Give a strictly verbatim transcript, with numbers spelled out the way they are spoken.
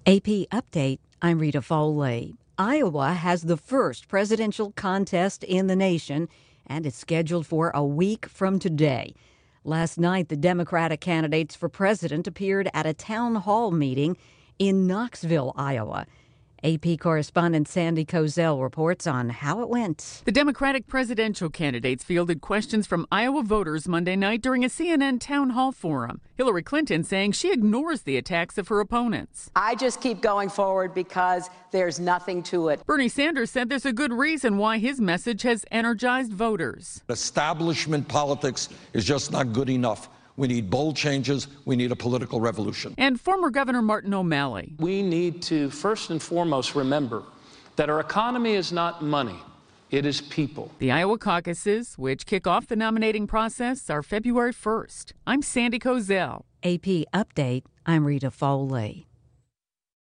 A P Update, I'm Rita Foley. Iowa has the first presidential contest in the nation, and it's scheduled for a week from today. Last night, the Democratic candidates for president appeared at a town hall meeting in Knoxville, Iowa. A P correspondent Sandy Kozel reports on how it went. The Democratic presidential candidates fielded questions from Iowa voters Monday night during a C N N town hall forum. Hillary Clinton saying she ignores the attacks of her opponents. I just keep going forward because there's nothing to it. Bernie Sanders said there's a good reason why his message has energized voters. Establishment politics is just not good enough. We need bold changes. We need a political revolution. And former Governor Martin O'Malley. We need to first and foremost remember that our economy is not money. It is people. The Iowa caucuses, which kick off the nominating process, are February first. I'm Sandy Kozel. A P Update, I'm Rita Foley.